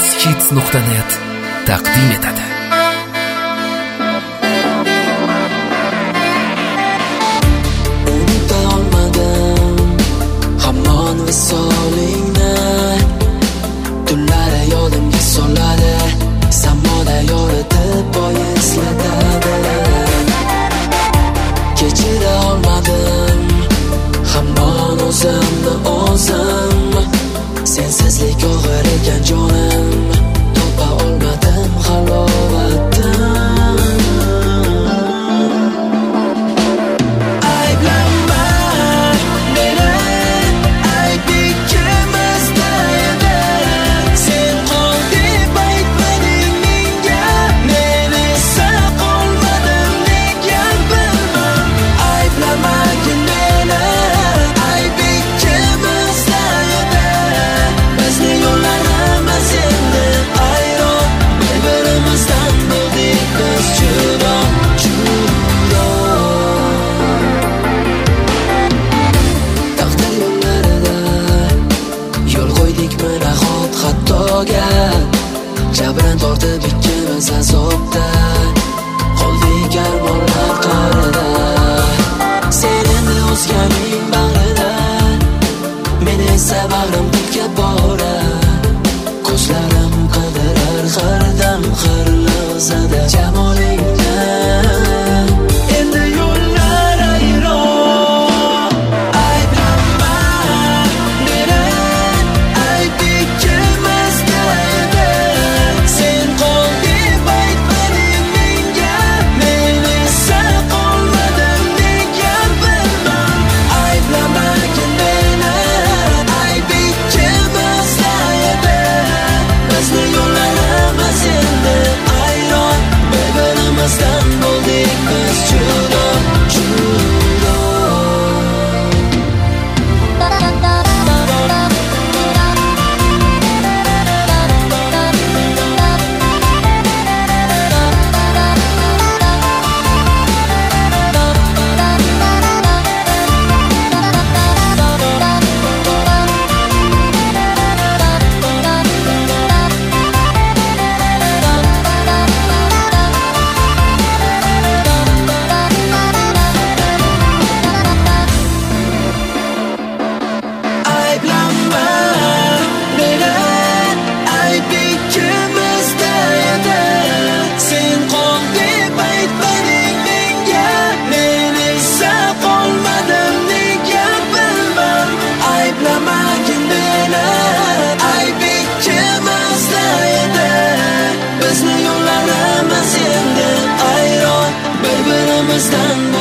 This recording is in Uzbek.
uzkids.net taqdim etadi. Unuta olmadim hamon visolingni, tunlari yodimga soladi, samoda yoritib boy eslatadi. Kechira olmadim hamon o'zimni o'zim, sensizlik og'ir ekan jonim, topa olmadim halovatni. Ayblanma meni, ayb ikkimizda edi. Sen qol deb aytmading menga, men esa qolmadim nega bilmam. Ayblamagin meni, ayb ikkimizda edi. Bizni yo'llarimiz endi ayron, bir-birimizdan bo'ldik biz judo, judo. Taqdir yo'llarida yo'l qo'ydik nahot xatoga, jabran tortib ikkimiz azobda qoldik armonlar qorida. Sen endi o'zganing bag'rida, men esa bag'rim tilka bora. Ko'zlarim qidirar hardam har lahzada jamolingni. Endi yo'llar ayron. Ayblanma meni, ayb ikkimizda edi. Sen qol deb aytmading menga, men esa qolmadim nega bilmam. Ayblamagin meni, ayb ikkimizda edi. Bizni yo'llarimiz endi ayron, bir-birimizdan bo'ldik biz judo, judo. Ayblanma meni, ayb ikkimizda edi. Sen qol deb aytmading menga, men esa qolmadim nega bilmam. Ayblamagin meni, ayb ikkimizda edi. Bizni yo'llarimiz endi ayron, bir-birimizdan